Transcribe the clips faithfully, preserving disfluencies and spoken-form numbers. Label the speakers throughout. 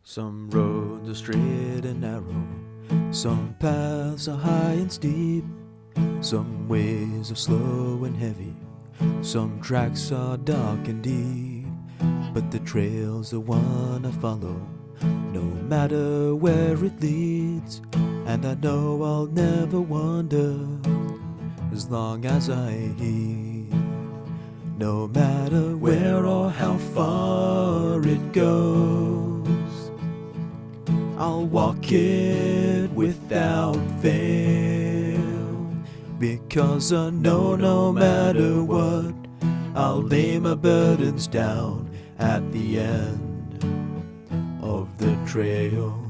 Speaker 1: Some roads are straight and narrow, some paths are high and steep, some ways are slow and heavy, some tracks are dark and deep. But the trail's the one I follow, no matter where it leads. And I know I'll never wander as long as I heed. No matter where or how far it goes, I'll walk it without fail, because I know no matter what, I'll lay my burdens down at the end of the trail.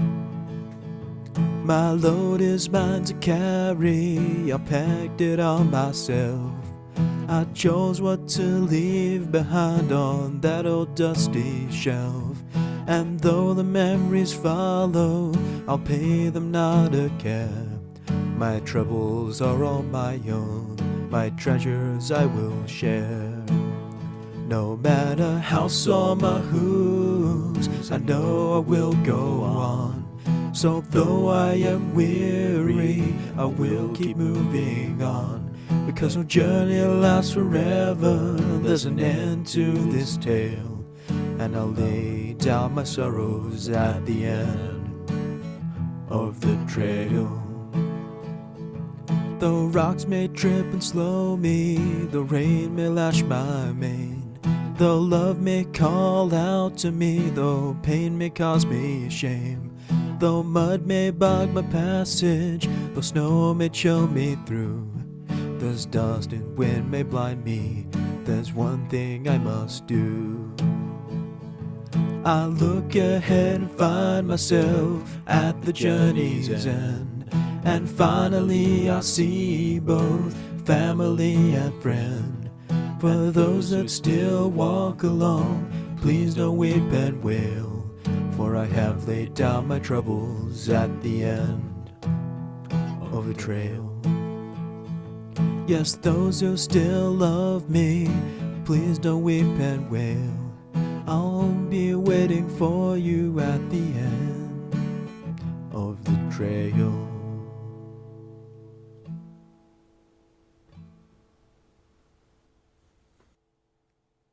Speaker 1: My load is mine to carry, I packed it on myself. I chose what to leave behind on that old dusty shelf. And though the memories follow, I'll pay them not a care. My troubles are all my own, my treasures I will share. No matter how sore my hooves, I know I will go on. So though I am weary, I will keep moving on. Because no journey lasts forever, there's an end to this tale. And I'll lay down my sorrows at the end of the trail. Though rocks may trip and slow me, the rain may lash my mane, though love may call out to me, though pain may cause me shame, though mud may bog my passage, though snow may chill me through, there's dust and wind may blind me, there's one thing I must do. I look ahead and find myself at the journey's end, and finally I see both family and friend. For those that still walk along, please don't weep and wail, for I have laid down my troubles at the end of the trail. Yes, those who still love me, please don't weep and wail, I'll be waiting for you at the end of the trail.